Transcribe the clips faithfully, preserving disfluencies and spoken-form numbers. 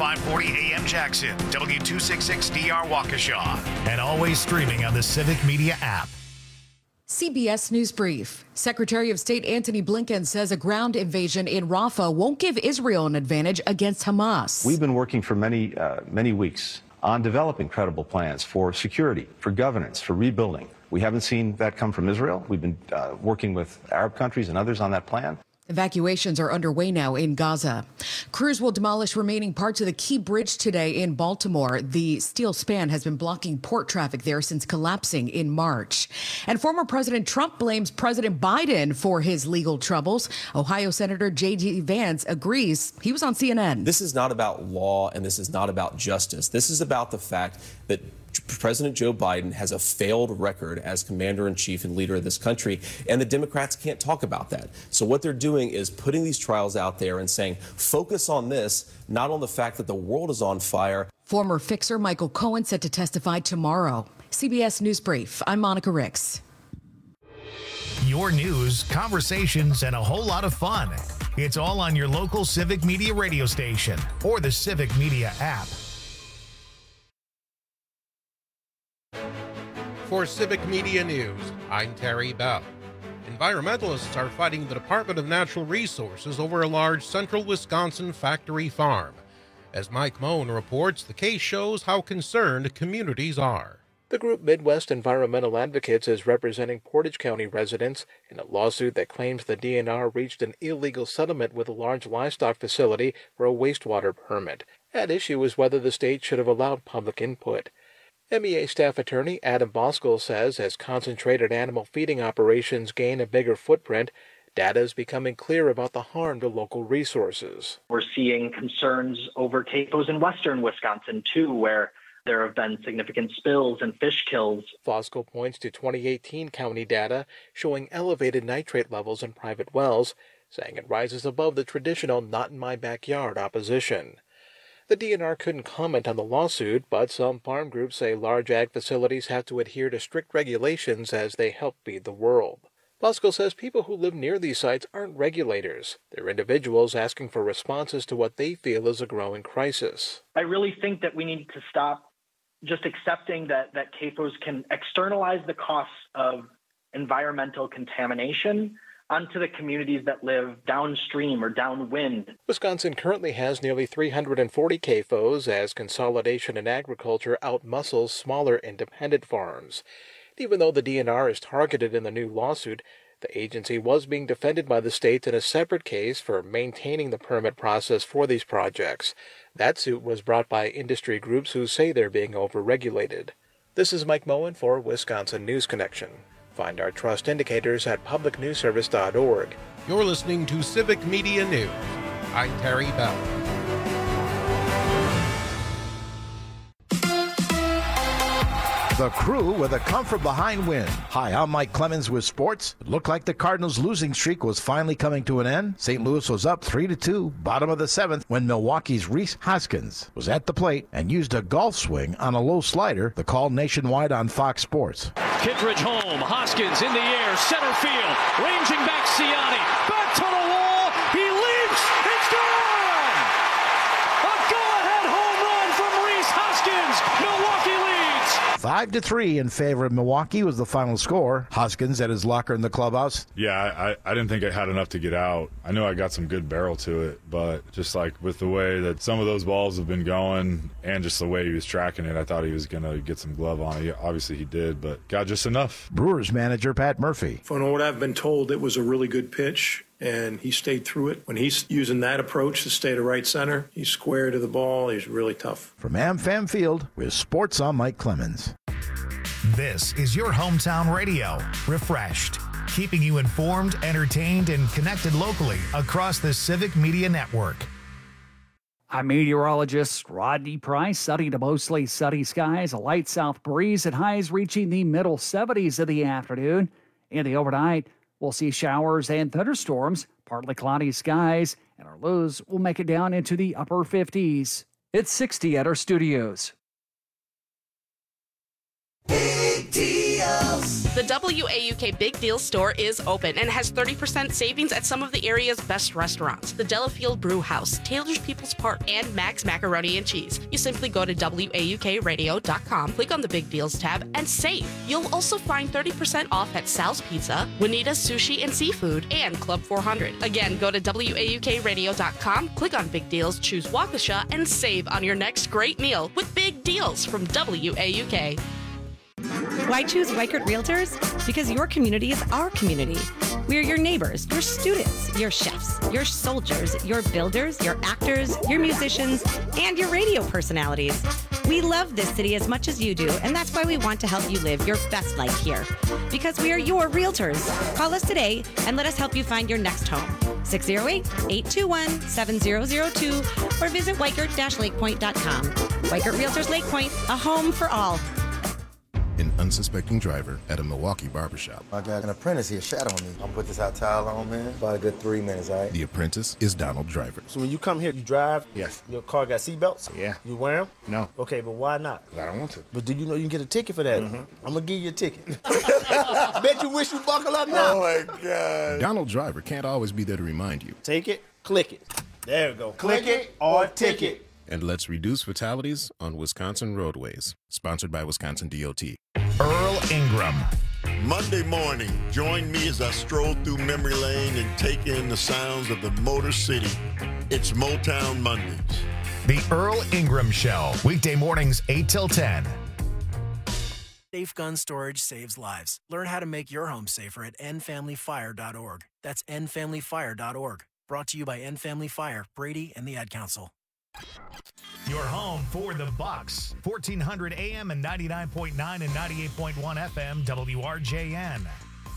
five forty A M Jackson, W two sixty-six D R Waukesha, and always streaming on the Civic Media app. C B S News Brief. Secretary of State Antony Blinken says a ground invasion in Rafah won't give Israel an advantage against Hamas. We've been working for many, uh, many weeks on developing credible plans for security, for governance, for rebuilding. We haven't seen that come from Israel. We've been uh, working with Arab countries and others on that plan. Evacuations are underway now in Gaza. Crews will demolish remaining parts of the Key Bridge today in Baltimore. The steel span has been blocking port traffic there since collapsing in March. And former President Trump blames President Biden for his legal troubles. Ohio Senator J D Vance agrees. He was on C N N. This is not about law and this is not about justice. This is about the fact that President Joe Biden has a failed record as commander-in-chief and leader of this country, and the Democrats can't talk about that. So what they're doing is putting these trials out there and saying, focus on this, not on the fact that the world is on fire. Former fixer Michael Cohen set to testify tomorrow. C B S News Brief. I'm Monica Ricks. Your news, conversations, and a whole lot of fun. It's all on your local Civic Media radio station or the Civic Media app. For Civic Media News, I'm Terry Bell. Environmentalists are fighting the Department of Natural Resources over a large central Wisconsin factory farm. As Mike Moen reports, the case shows how concerned communities are. The group Midwest Environmental Advocates is representing Portage County residents in a lawsuit that claims the D N R reached an illegal settlement with a large livestock facility for a wastewater permit. At issue is whether the state should have allowed public input. M E A staff attorney Adam Boskell says as concentrated animal feeding operations gain a bigger footprint, data is becoming clear about the harm to local resources. We're seeing concerns over C A F Os in western Wisconsin, too, where there have been significant spills and fish kills. Boskell points to twenty eighteen county data showing elevated nitrate levels in private wells, saying it rises above the traditional not-in-my-backyard opposition. The D N R couldn't comment on the lawsuit, but some farm groups say large ag facilities have to adhere to strict regulations as they help feed the world. Boskell says people who live near these sites aren't regulators. They're individuals asking for responses to what they feel is a growing crisis. I really think that we need to stop just accepting that, that C A F Os can externalize the costs of environmental contamination onto the communities that live downstream or downwind. Wisconsin currently has nearly three hundred forty C A F Os as consolidation in agriculture outmuscles smaller independent farms. Even though the D N R is targeted in the new lawsuit, the agency was being defended by the state in a separate case for maintaining the permit process for these projects. That suit was brought by industry groups who say they're being overregulated. This is Mike Moen for Wisconsin News Connection. Find our trust indicators at public news service dot org. You're listening to Civic Media News. I'm Terry Bell. The Crew with a come-from-behind win. Hi, I'm Mike Clemens with sports. It looked like the Cardinals' losing streak was finally coming to an end. Saint Louis was up three to two, bottom of the seventh, when Milwaukee's Rhys Hoskins was at the plate and used a golf swing on a low slider. The call nationwide on Fox Sports. Kittredge home, Hoskins in the air, center field, ranging back Ciani, back to the wall, he leaps, it's gone! A go-ahead home run from Rhys Hoskins, Milwaukee leads! Five to three in favor of Milwaukee was the final score. Hoskins at his locker in the clubhouse. Yeah, I, I didn't think I had enough to get out. I knew I got some good barrel to it, but just like with the way that some of those balls have been going and just the way he was tracking it, I thought he was going to get some glove on it. Obviously he did, but got just enough. Brewers manager Pat Murphy. From what I've been told, it was a really good pitch, and he stayed through it. When he's using that approach to stay to right center, he's square to the ball. He's really tough. From AmFam Field, with Sports, I'm Mike Clemens. This is your hometown radio, Refreshed, keeping you informed, entertained, and connected locally across the Civic Media Network. I'm meteorologist Rodney Price. Sunny to mostly sunny skies, a light south breeze, and highs reaching the middle seventies in the afternoon. In the overnight, we'll see showers and thunderstorms, partly cloudy skies, and our lows will make it down into the upper fifties. It's sixty at our studios. Big deals. The W A U K Big Deal store is open and has thirty percent savings at some of the area's best restaurants. The Delafield Brew House, Taylor's People's Park, and Max Macaroni and Cheese. You simply go to W A U K radio dot com, click on the Big Deals tab, and save. You'll also find thirty percent off at Sal's Pizza, Juanita's Sushi and Seafood, and Club four hundred. Again, go to W A U K radio dot com, click on Big Deals, choose Waukesha, and save on your next great meal with big deals from W A U K. Why choose Weichert Realtors? Because your community is our community. We're your neighbors, your students, your chefs, your soldiers, your builders, your actors, your musicians, and your radio personalities. We love this city as much as you do, and that's why we want to help you live your best life here. Because we are your realtors. Call us today and let us help you find your next home. six oh eight, eight two one, seven oh oh two or visit weichert dash lake point dot com. Weichert Realtors Lake Point, a home for all. An unsuspecting driver at a Milwaukee barbershop. I got an apprentice here shadowing me. I'm put this hot towel on, man. About a good three minutes, all right? The apprentice is Donald Driver. So when you come here, you drive? Yes. Your car got seatbelts? Yeah. You wear them? No. Okay, but why not? I don't want to. But do you know you can get a ticket for that? Mm-hmm. I'm gonna give you a ticket. Bet you wish you buckle up now. Oh my God. Donald Driver can't always be there to remind you. Take it, click it. There we go. Click it or ticket. And let's reduce fatalities on Wisconsin roadways. Sponsored by Wisconsin D O T. Earl Ingram. Monday morning, join me as I stroll through memory lane and take in the sounds of the Motor City. It's Motown Mondays. The Earl Ingram Show, weekday mornings eight till ten. Safe gun storage saves lives. Learn how to make your home safer at end family fire dot org. That's end family fire dot org. Brought to you by End Family Fire, Brady, and the Ad Council. Your home for the Bucks. fourteen hundred A M and ninety-nine point nine and ninety-eight point one F M, W R J N.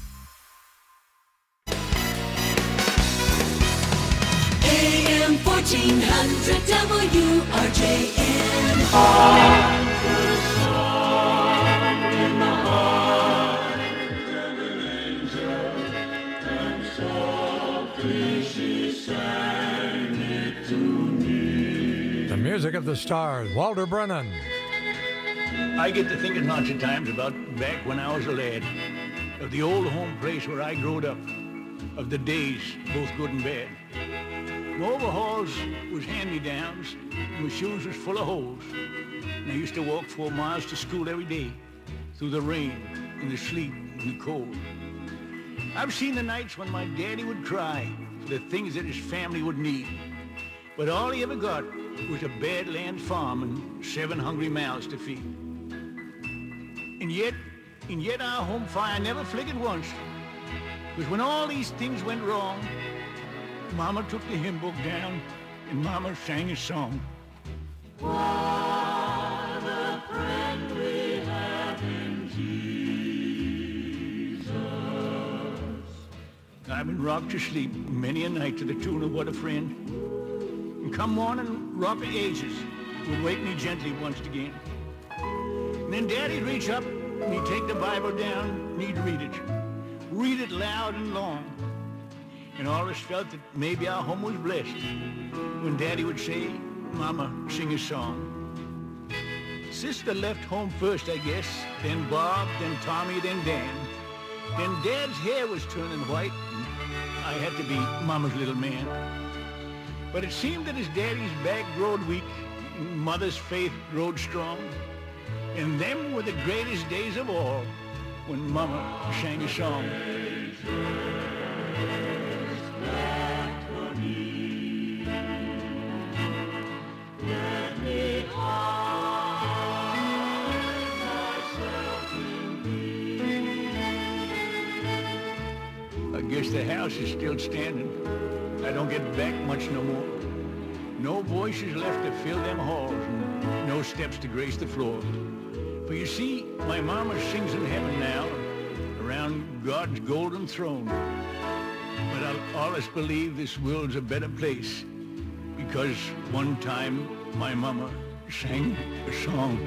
A M fourteen hundred W R J N. Music of the Stars, Walter Brennan. I get to thinking lots of times about back when I was a lad, of the old home place where I growed up, of the days, both good and bad. My overalls was hand-me-downs, and my shoes was full of holes. And I used to walk four miles to school every day, through the rain, and the sleet, and the cold. I've seen the nights when my daddy would cry for the things that his family would need. But all he ever got was a Badlands farm and seven hungry mouths to feed. And yet, and yet our home fire never flickered once. Because when all these things went wrong, Mama took the hymn book down and Mama sang a song. What a friend we have in Jesus. I've been rocked to sleep many a night to the tune of What a Friend. And come morning, rock of ages would wake me gently once again. And then Daddy'd reach up and he'd take the Bible down and he'd read it. Read it loud and long. And all of us felt that maybe our home was blessed when Daddy would say, Mama, sing a song. Sister left home first, I guess, then Bob, then Tommy, then Dan. Then Dad's hair was turning white, and I had to be Mama's little man. But it seemed that as Daddy's back growed weak, and Mother's faith growed strong, and them were the greatest days of all, when Mama sang a song. I guess the house is still standing. I don't get back much no more. No voices left to fill them halls, and no steps to grace the floor. For you see, my mama sings in heaven now, around God's golden throne. But I'll always believe this world's a better place, because one time my mama sang a song.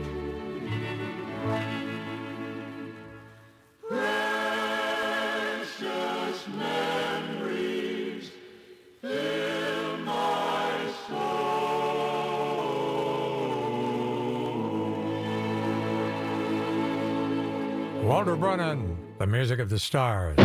Precious memories fill my soul. Walter Brennan, the music of the stars.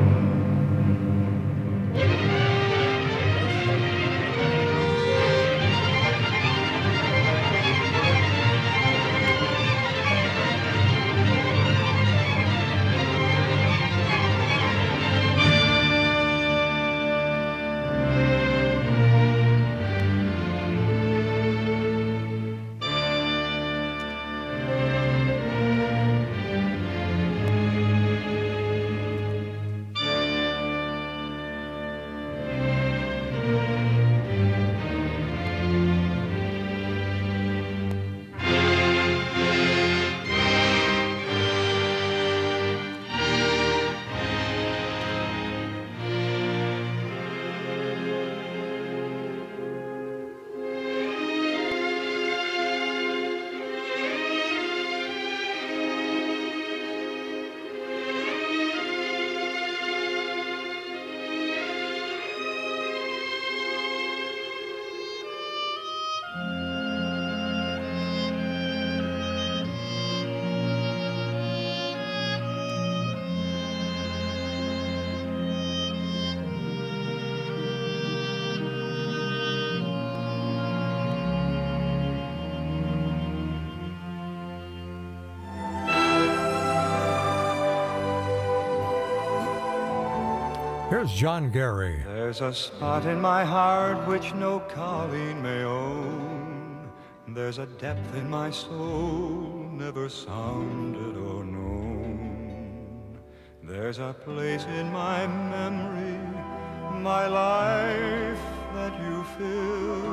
Here's John Gary. There's a spot in my heart which no calling may own. There's a depth in my soul never sounded or known. There's a place in my memory, my life that you fill.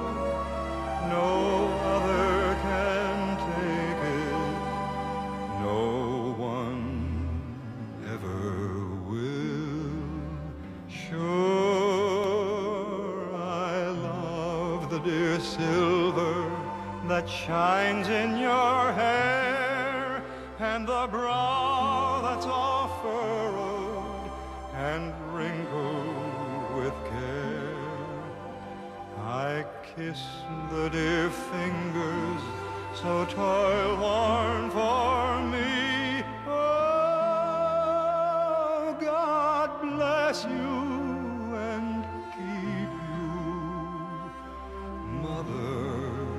No other can take it. No one ever will. Sure, I love the dear silver that shines in your hair, and the brow that's all furrowed and wrinkled with care. I kiss the dear fingers so toil-worn for me. Oh, God bless you and keep you, Mother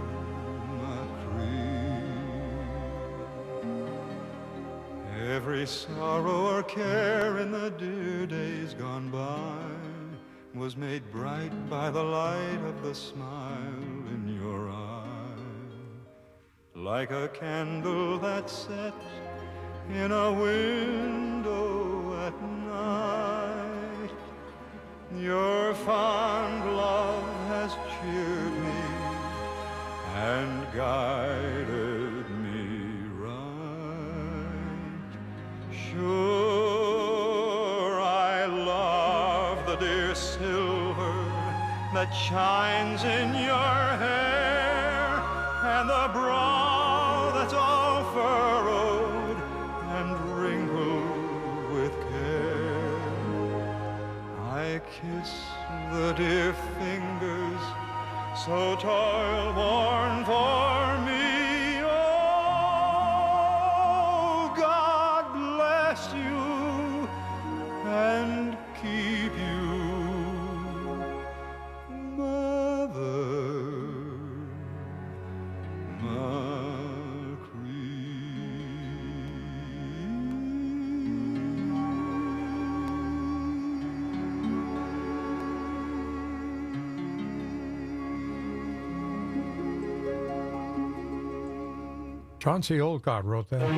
McCree. Every sorrow or care in the dear days gone by was made bright by the light of the smile in your eye. Like a candle that's set in a window at night, your fond love has cheered me and guided me right. Sure, I love the dear silver that shines in your hair, and the brow that's all furrowed and wrinkled with care. I kiss the dear fingers so toil-worn for me. Oh, God bless you and keep you, Mother Chauncey Olcott wrote that.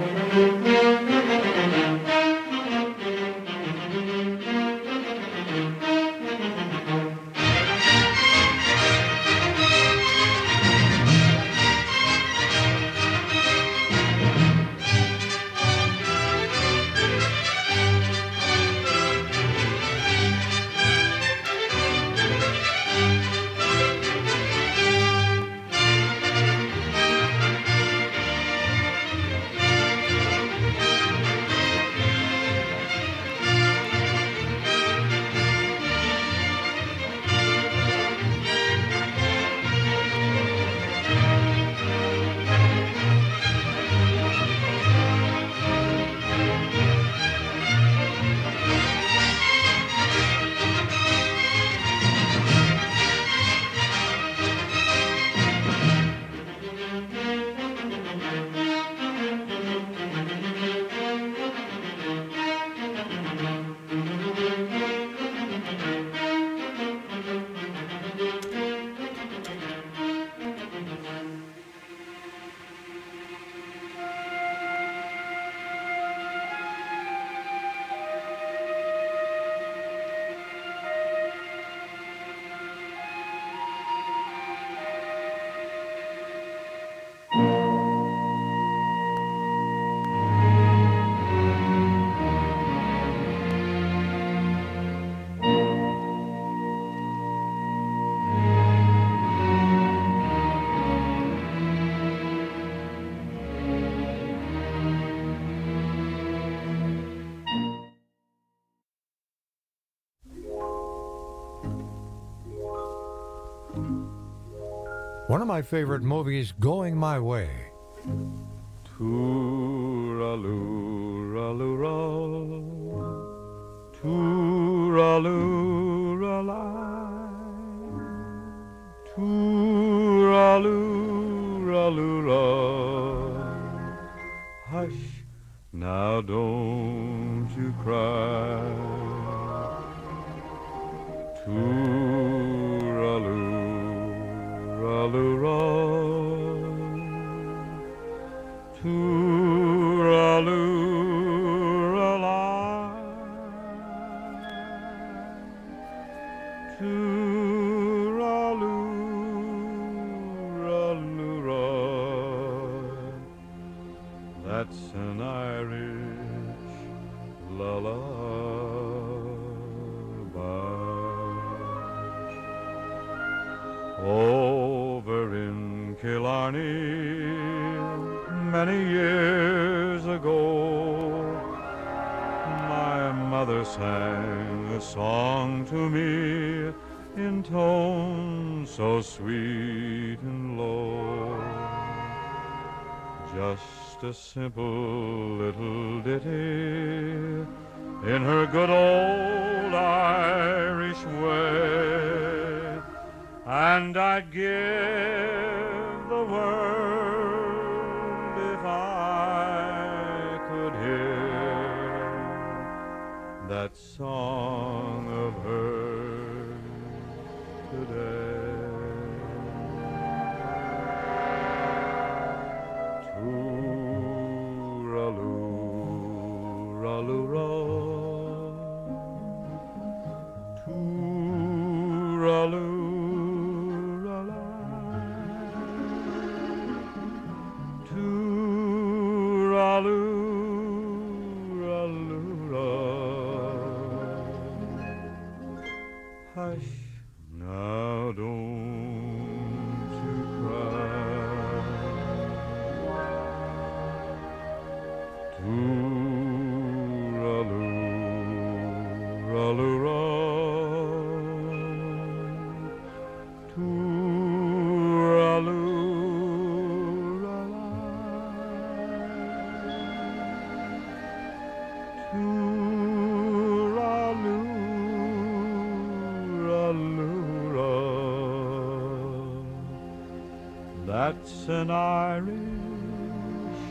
One of my favorite movies, Going My Way. Tooraloo-ra-loo-ra, tooraloo-ra-la, tooraloo-ra-loo-ra. Hush, now don't you cry. Tooraloo-ra-loo-ra, tooraloo-ra-la, tooraloo-ra-loo-ra. That's an Irish lullaby. Over in Killarney, many years ago, my mother sang a song to me in tones so sweet and low. Just a simple little ditty in her good old Irish way, and I'd give the world if I could hear that song of hers today. Tooraloo-ra-loo-ra, tooraloo-ra-la, tooraloo-ra-loo-ra. Hush, now don't you cry. Tooraloo-ra-loo-ra, tooraloo-ra-la, tooraloo-ra-loo-ra. That's an Irish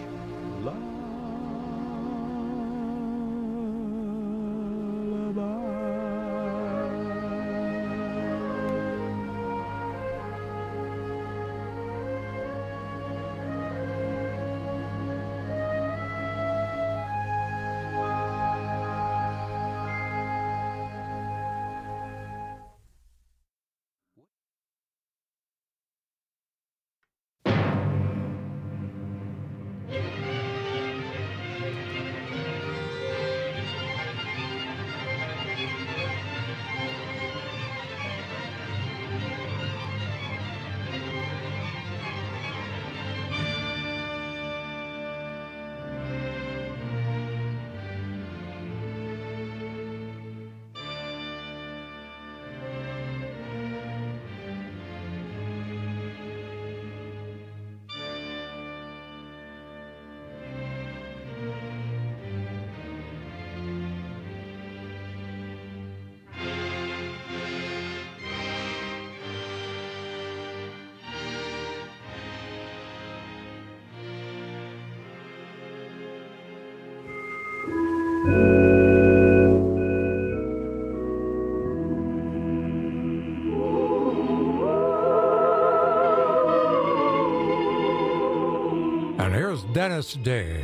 And here's Dennis Day.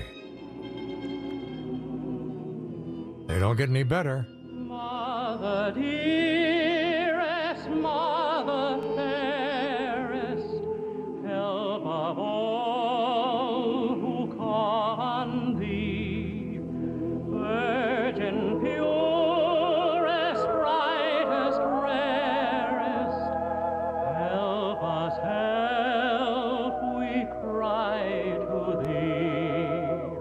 They don't get any better. Mother dearest, mother fairest, help of all who call on thee, virgin purest, brightest, rarest, help us, help, we cry to thee.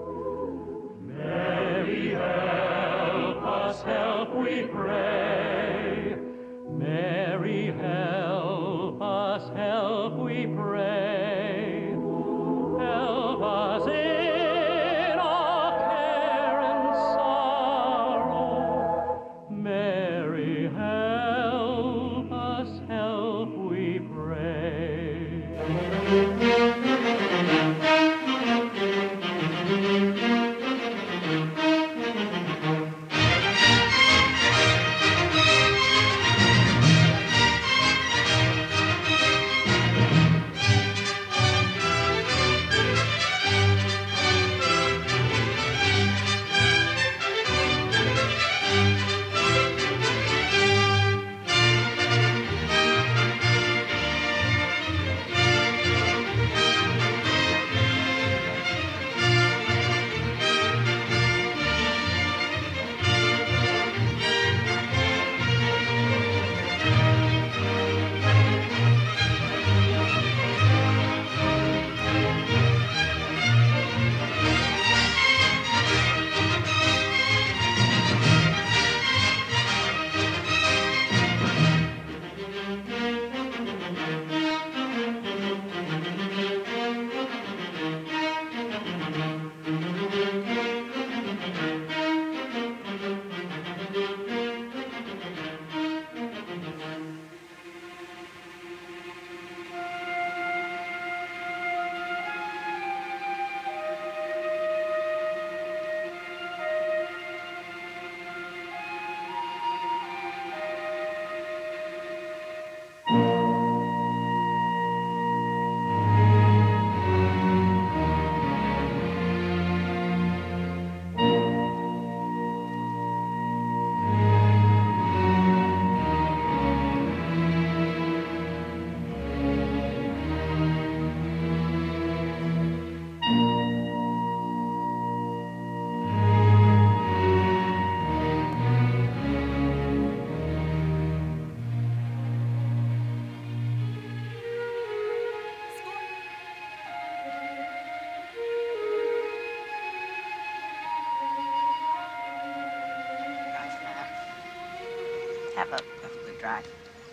Mary, help us, help, we pray. Mary, help have a, a good drive.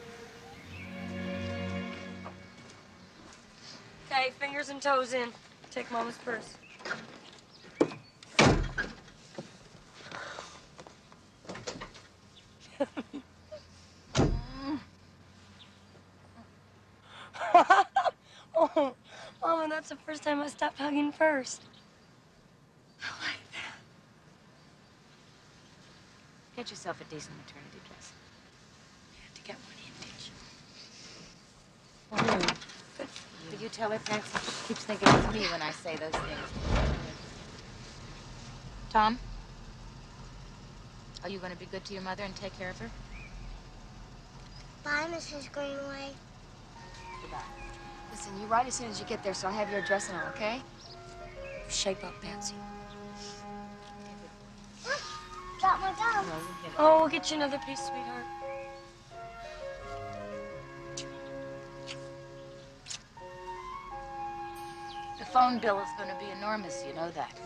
Okay, fingers and toes in. Take Mama's purse. Oh, Mama, that's the first time I stopped hugging first. Get yourself a decent maternity dress. You have to get one in, did you? Oh, good for you. Will you tell her, Patsy? She keeps thinking it's me when I say those things. Tom? Are you going to be good to your mother and take care of her? Bye, Missus Greenway. Goodbye. Listen, you write as soon as you get there, so I have your address and all, okay? Shape up, Patsy. Drop my gum. Oh, we'll get you another piece, sweetheart. The phone bill is going to be enormous, you know that.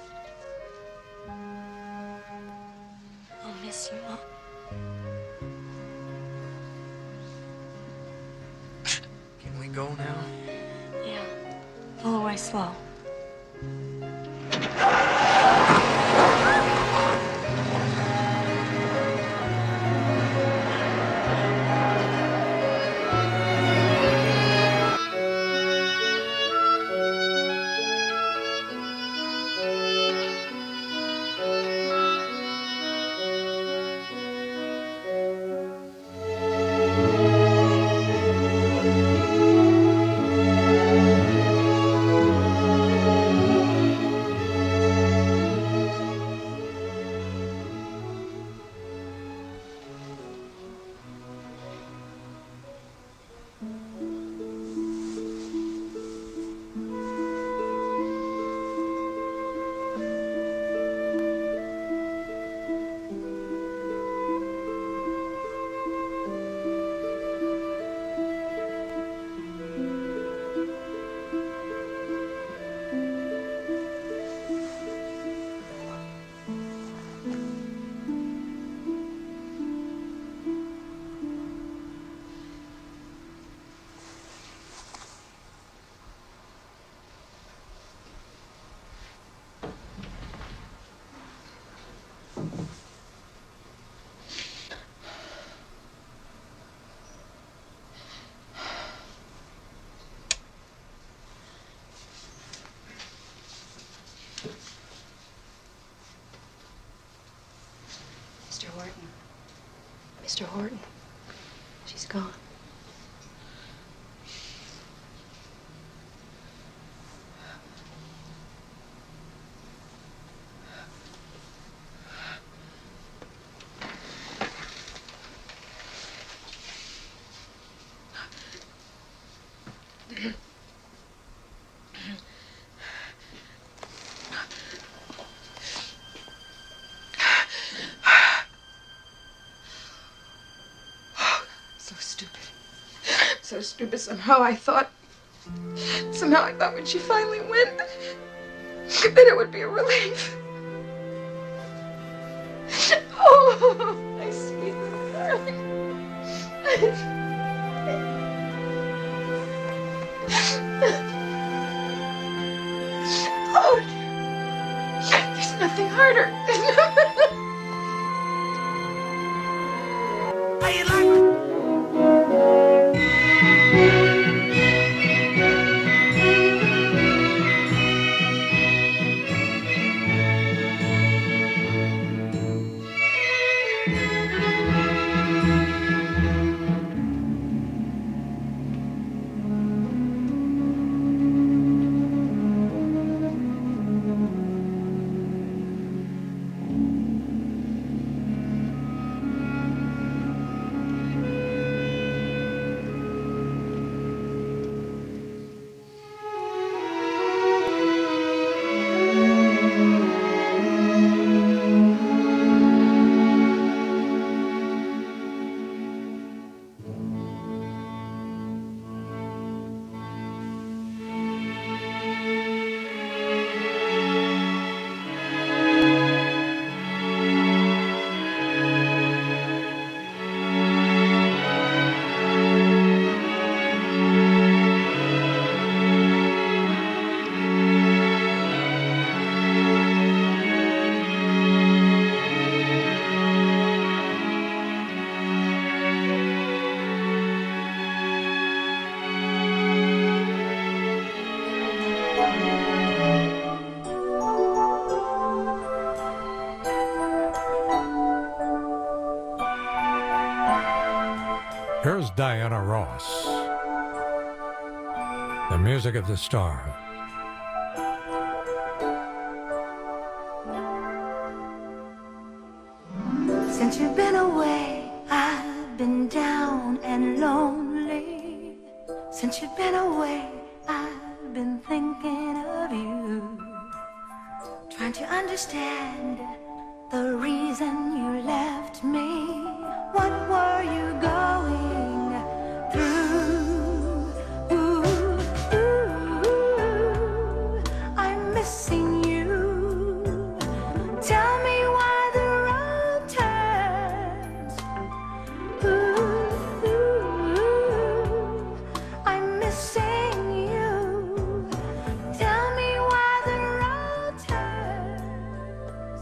I'll miss you, Mom. Can we go now? Yeah. Pull away slow. Mister Horton. Mister Horton. She's gone. So stupid. So stupid. Somehow I thought, somehow I thought when she finally went, that it would be a relief. Oh, my sweet little darling. Oh, there's nothing harder. Here's Diana Ross. The music of the star. Since you've been away, I've been down and lonely. Since you've been away, I've been thinking of you. Trying to understand the reason you left me. What were you going through? Ooh, ooh, I'm missing you. Tell me why the road turns. Ooh, ooh, I'm missing you. Tell me why the road turns.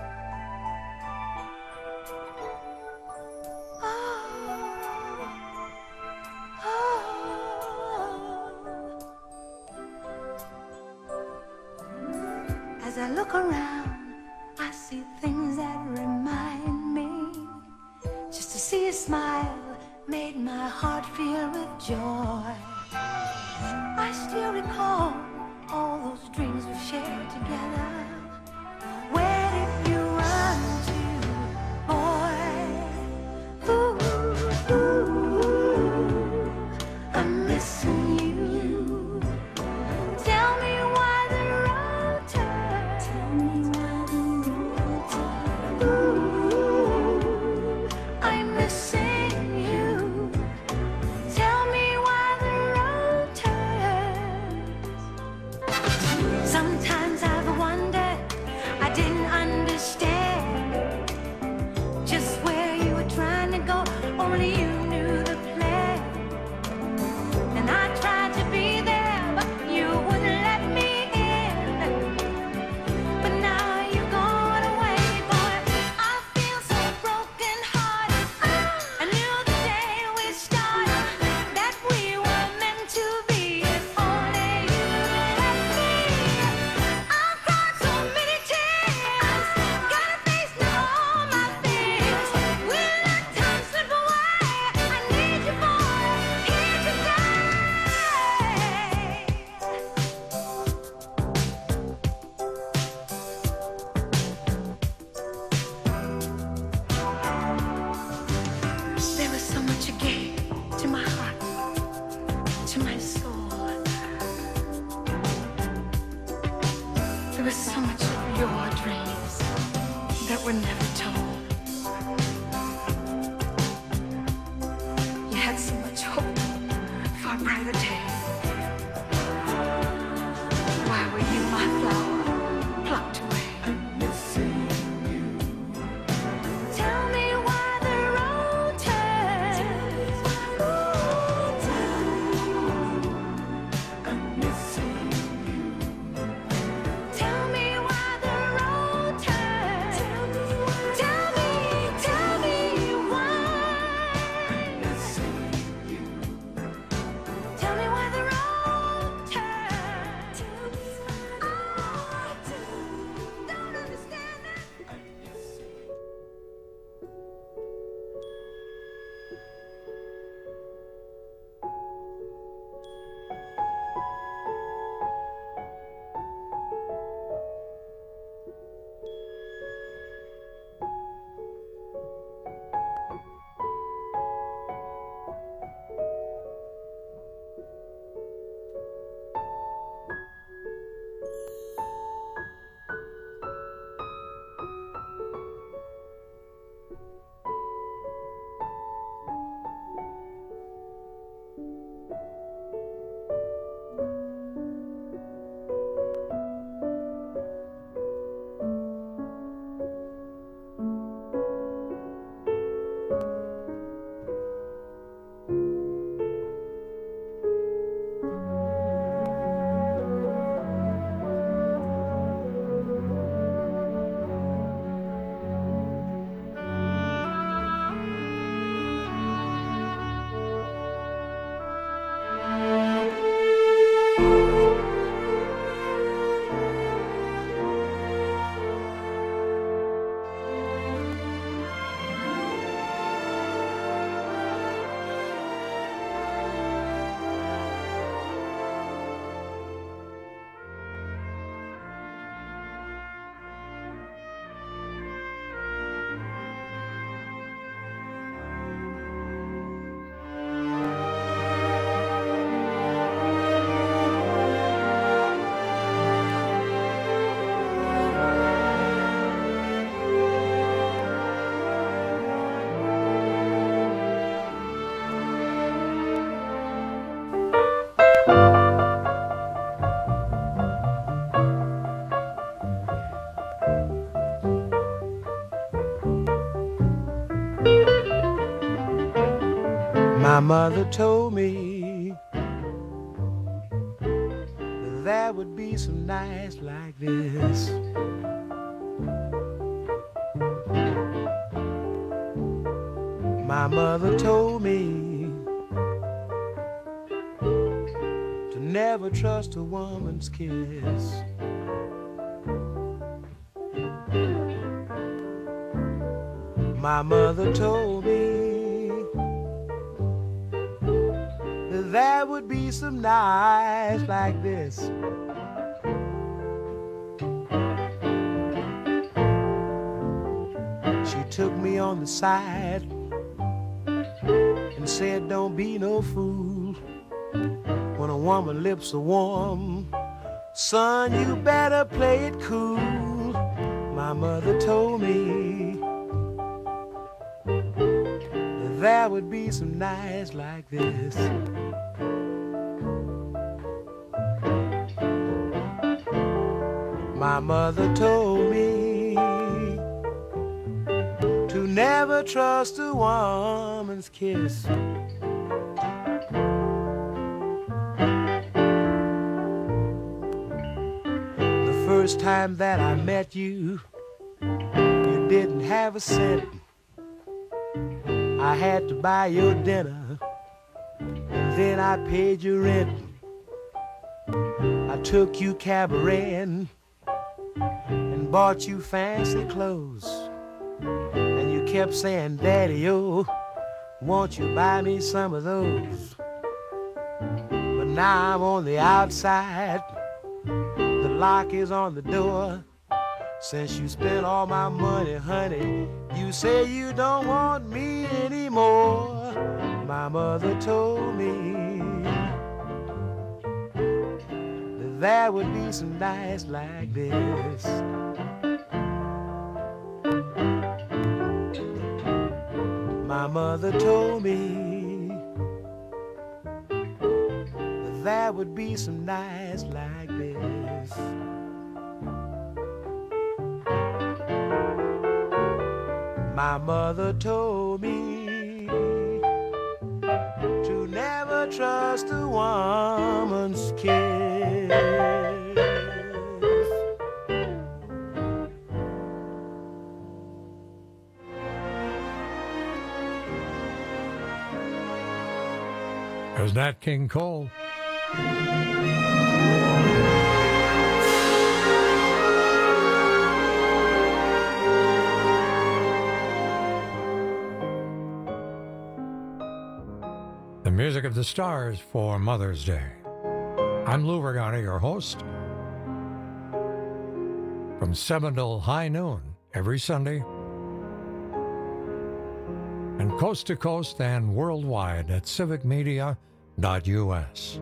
As I look around, I see things that remind me. Just to see a smile made my heart feel with joy. I still recall all those dreams we shared together. Where did you run to, boy? Ooh, ooh, I'm missing you. Tell me why the road turns. Tell me why the road turns. Ooh, I'm missing you. Tell me why the road turns. Sometimes I've wondered, I didn't understand just where you were trying to go. Only you knew the plan. And I tried to be there, but you wouldn't let me in. But now you're gone away, boy. I feel so broken hearted. I knew the day we started that we were meant to be. If only you let me. I've cried so many tears. Gotta face now all my fears. We let time slip away. I need you, boy, here today. There was so much you gave to my heart, to my soul. There was so much of your dreams that were never told. You had so much hope for a brighter day. Why were you my flower plucked away? Tell me why the road turns. I'm missing you. Tell me why the road turns. Tell me why My mother told me there would be some nights like this. My mother told me to never trust a woman's kiss. My mother told me that there would be some nights like this. She took me on the side and said, don't be no fool. When a woman's lips are warm, son, you better play it cool. My mother told me that there would be some nights like this. My mother told me to never trust a woman's kiss. The first time that I met you, you didn't have a cent. I had to buy your dinner, and then I paid your rent. I took you cabareting and bought you fancy clothes. And you kept saying, Daddy, oh, won't you buy me some of those? But now I'm on the outside, the lock is on the door. Since you spent all my money, honey, you say you don't want me anymore. My mother told me that there would be some nights like this. My mother told me that there would be some nights like this. My mother told me to never trust a woman's kiss. There's Nat King Cole. The music of the stars for Mother's Day. I'm Lou Regani, your host. From seven till high noon every Sunday. And coast to coast and worldwide at civic media dot U S.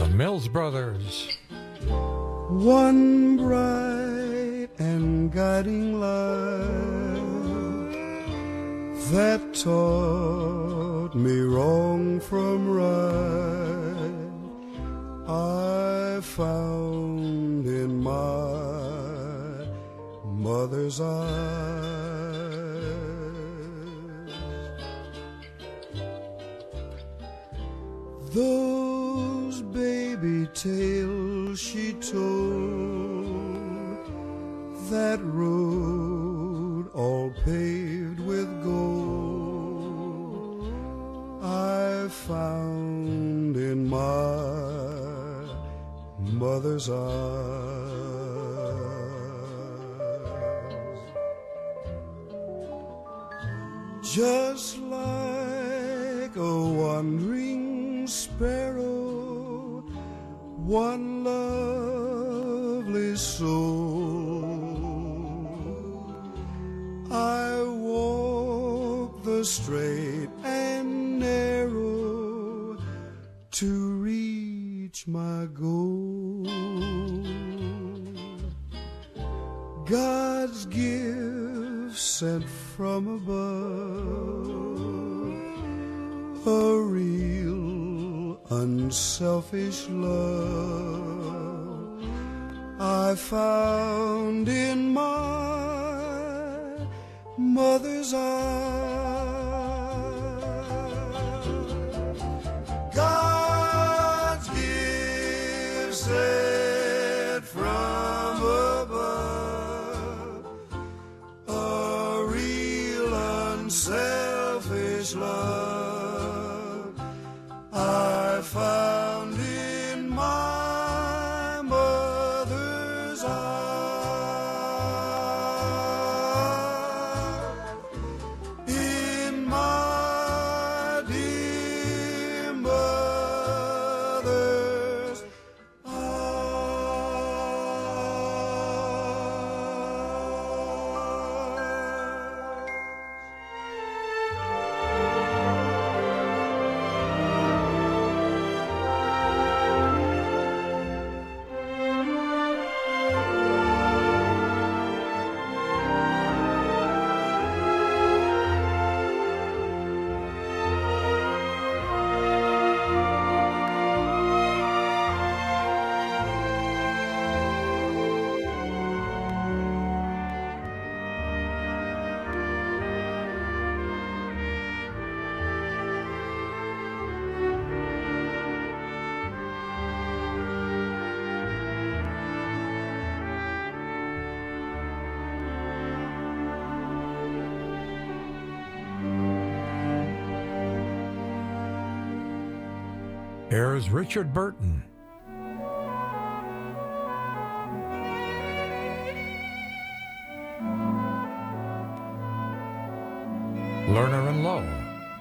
Mills Brothers. One bright and guiding light that taught me wrong from right, I found in my mother's eyes. Those baby tales she told, that road all paved with gold, I found in my mother's eyes. Just like a wandering sparrow, one lovely soul, I walk the straight and narrow to reach my goal. God's gift sent from above, a real unselfish love I found in my mother's eyes. God's gift sent from above, a real unselfish love I found in my mother's eyes, in my dear mother's Here's Richard Burton. Lerner and Lowe.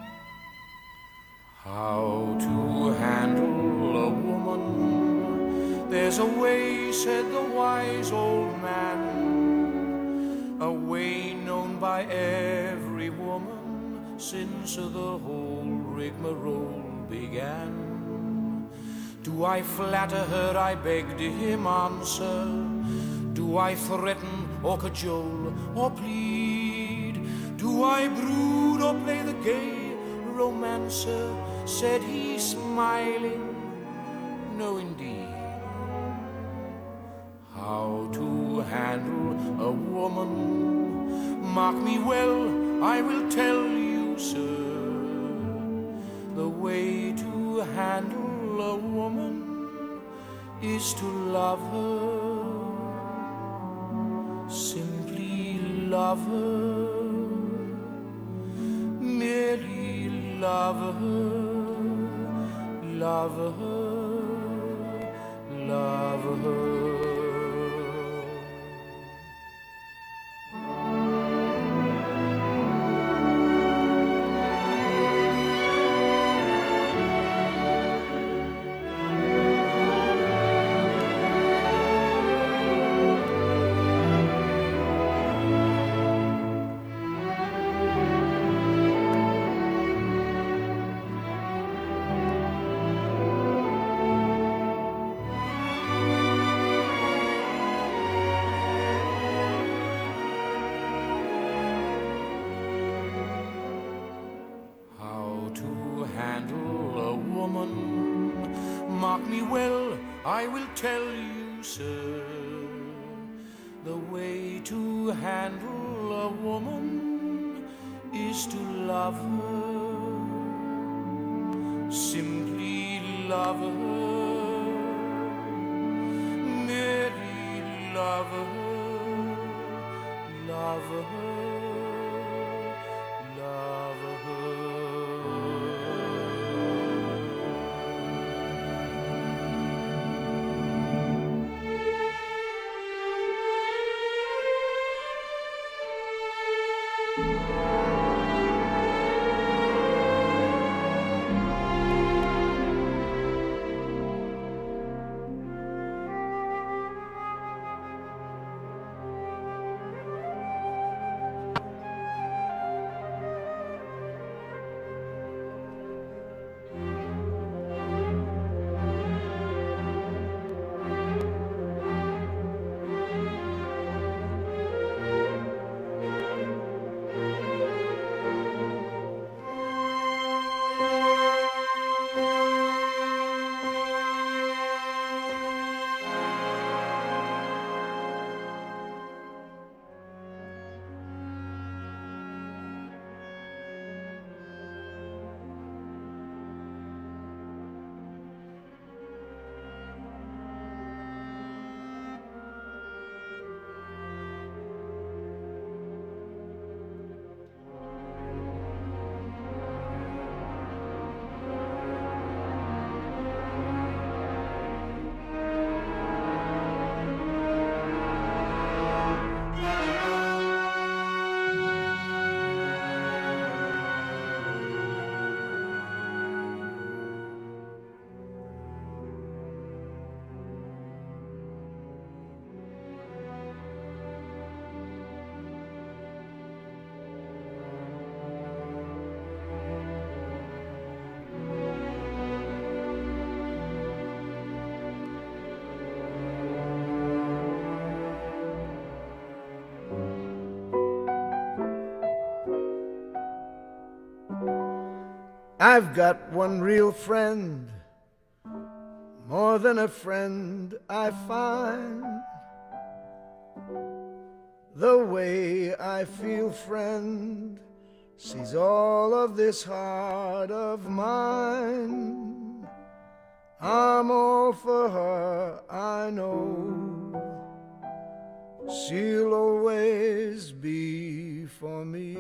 How to handle a woman? There's a way, said the wise old man, a way known by every woman since the whole rigmarole began. Do I flatter her? I begged him answer. Do I threaten or cajole or plead? Do I brood or play the gay romancer? Said he smiling, no indeed. How to handle a woman? Mark me well, I will tell you, sir. The way to handle a woman is to love her, simply love her, merely love her, love her, love her. Mark me well, I will tell you, sir, the way to handle a woman is to love her, simply love her, merely love her, love her, love her. I've got one real friend, more than a friend I find. The way I feel, friend, sees all of this heart of mine. I'm all for her, I know. She'll always be for me.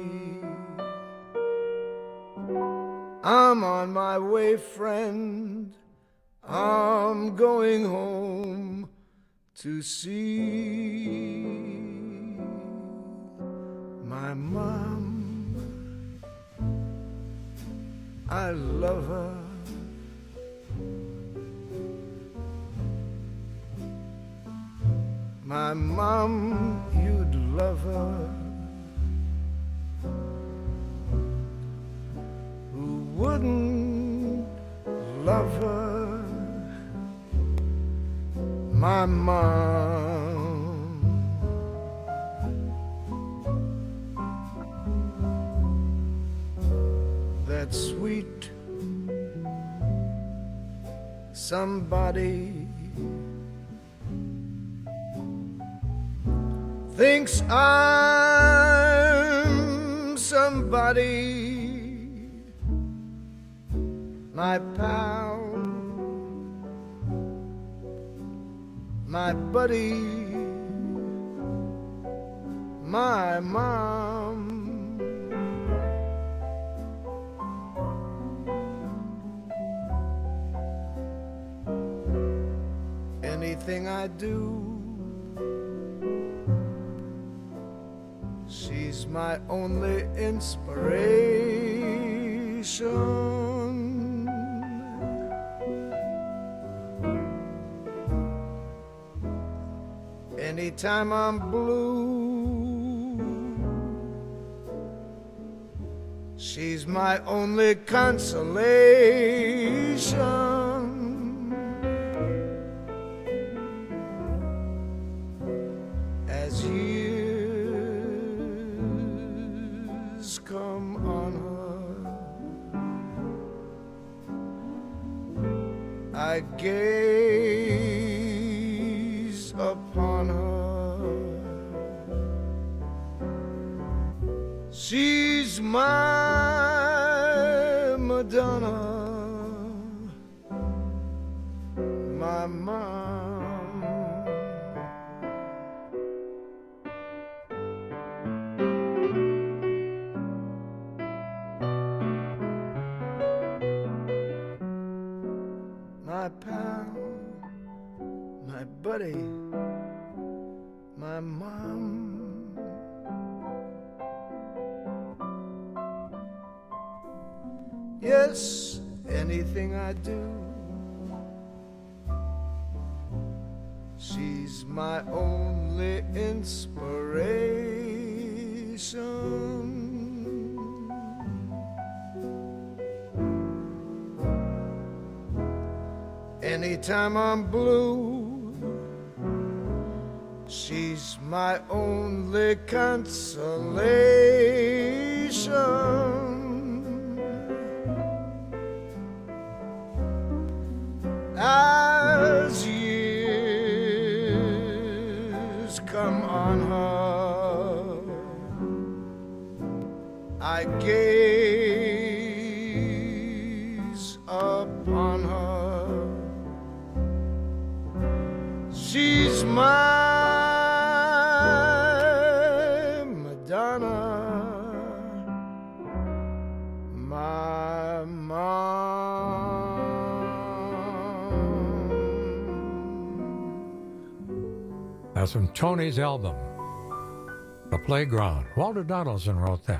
I'm on my way, friend. I'm going home to see my mom. I love her. My mom, you'd love her. Who wouldn't love her? My mom. That sweet somebody thinks I'm somebody. My pal, my buddy, my mom. Anything I do, she's my only inspiration. Anytime I'm blue, she's my only consolation. As years come on I gaze upon her. She's my Madonna, my mom. My pal, my buddy, my mom. Yes, anything I do, she's my only inspiration. Anytime I'm blue, she's my only consolation. As years come on her, I gaze upon her. She's my Madonna, my mom. That's from Tony's album, The Playground. Walter Donaldson wrote that.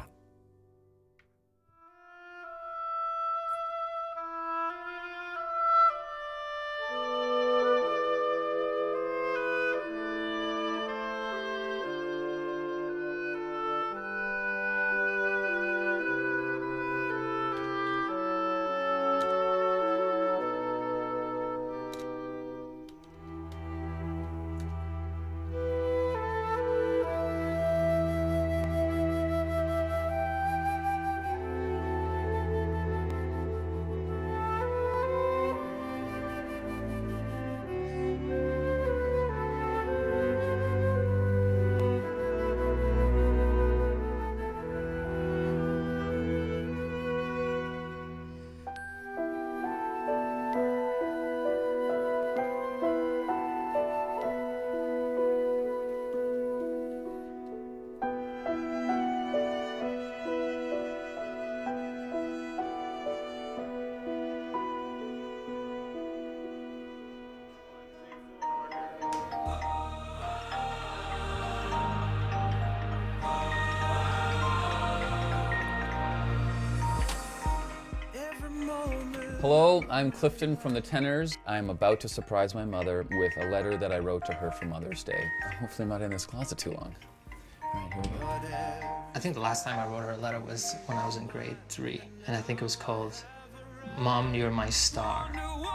Hello, I'm Clifton from the Tenors. I'm about to surprise my mother with a letter that I wrote to her for Mother's Day. Hopefully I'm not in this closet too long. All right, here we go. I think the last time I wrote her a letter was when I was in grade three, and I think it was called Mom, You're My Star.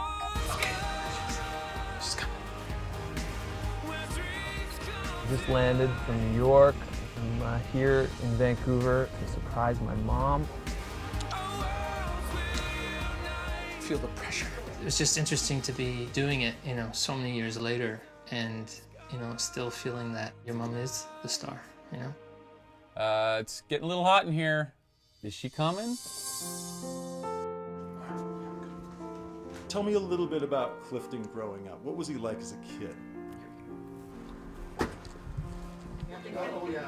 She's coming. Just landed from New York. I'm uh, here in Vancouver to surprise my mom. Feel the pressure. It was just interesting to be doing it, you know, so many years later, and, you know, still feeling that your mom is the star, you know? Uh, it's getting a little hot in here. Is she coming? Tell me a little bit about Clifton growing up. What was he like as a kid? Oh, yeah.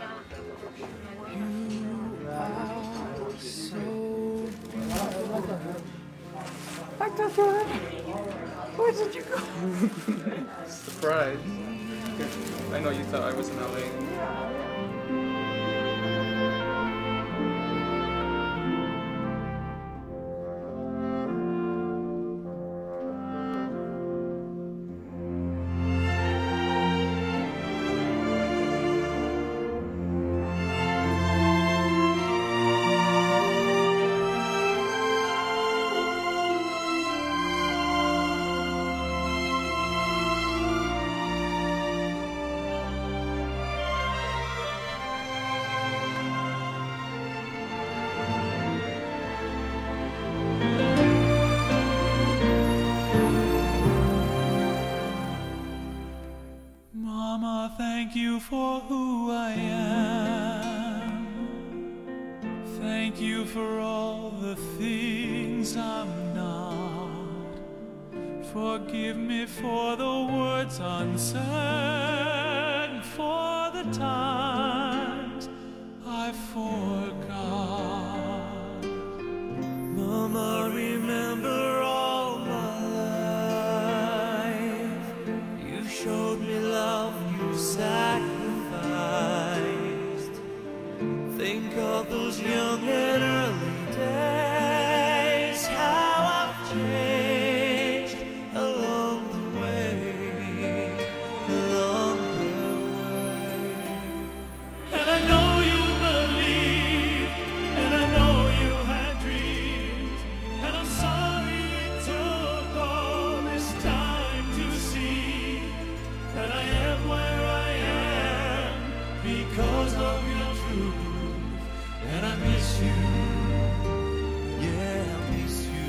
I thought you were. Where did you go? Surprise. I know you thought I was in L A. thank you for who I am. Thank you for all the things I'm not. Forgive me for the words unsaid, for the times I forgot. Mama, remember all my life. You showed me love, you sacrificed. Think of those young and early days, how I've changed along the way, along the way. And I know you believed, and I know you had dreams, and I'm sorry it took all this time to see that I am where I am because of your truth. And I miss you, yeah, I miss you.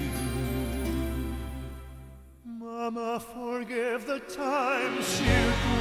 Mama, forgive the times you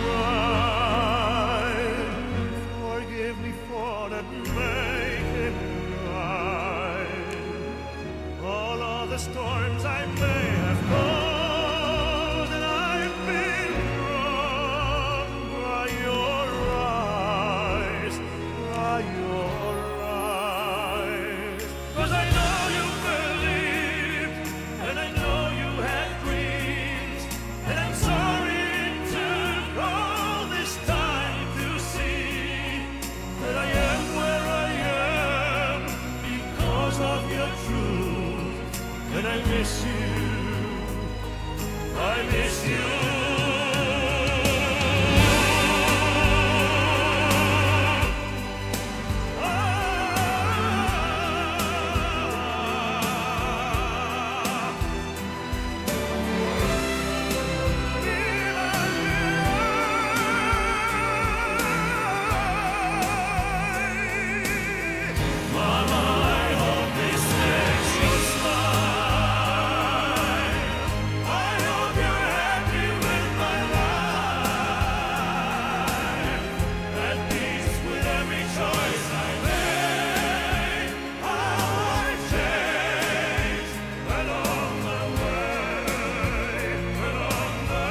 cried. Forgive me for not making right. All of the storms I may have caused, and I've been wrong by your eyes, by your eyes. 'Cause I know you believed, and I know you had dreams, and I'm sorry it took all this time to see that I am where I am because of your truth. And I miss you, I miss you. Mama, I hope this makes you smile. I hope you're happy with my life. At peace with every choice I make. How I change along the way, along the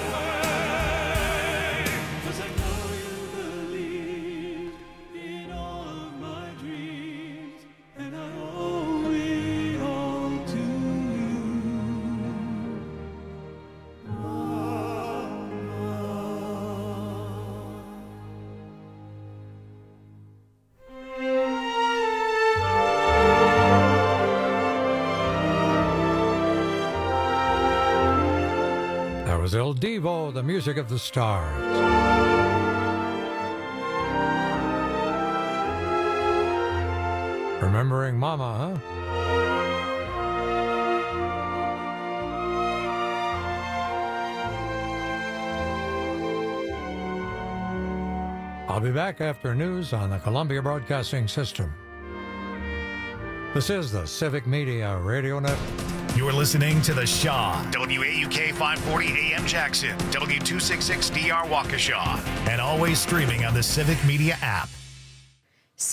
way. 'Cause I know you believe in all of my dreams, and I owe it all to you. That was El Divo, the music of the stars. Remembering Mama, huh? I'll be back after news on the Columbia Broadcasting System. This is the Civic Media Radio Network. You're listening to The Shaw, W A U K five forty A M Jackson, W two sixty-six D R Waukesha, and always streaming on the Civic Media app.